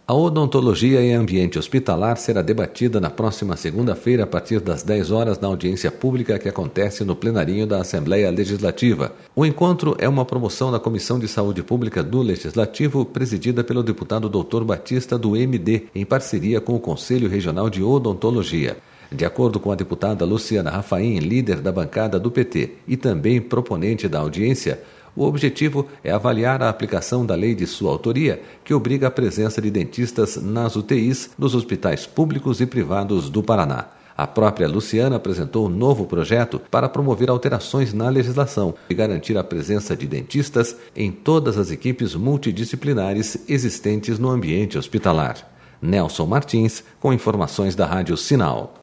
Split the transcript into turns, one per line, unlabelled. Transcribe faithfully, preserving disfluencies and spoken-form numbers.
A odontologia em ambiente hospitalar será debatida na próxima segunda-feira a partir das dez horas na audiência pública que acontece no plenarinho da Assembleia Legislativa. O encontro é uma promoção da Comissão de Saúde Pública do Legislativo, presidida pelo deputado doutor Batista do M D, em parceria com o Conselho Regional de Odontologia. De acordo com a deputada Luciana Rafaim, líder da bancada do P T e também proponente da audiência, o objetivo é avaliar a aplicação da lei de sua autoria, que obriga a presença de dentistas nas U T Is nos hospitais públicos e privados do Paraná. A própria Luciana apresentou um novo projeto para promover alterações na legislação e garantir a presença de dentistas em todas as equipes multidisciplinares existentes no ambiente hospitalar. Nelson Martins, com informações da Rádio Sinal.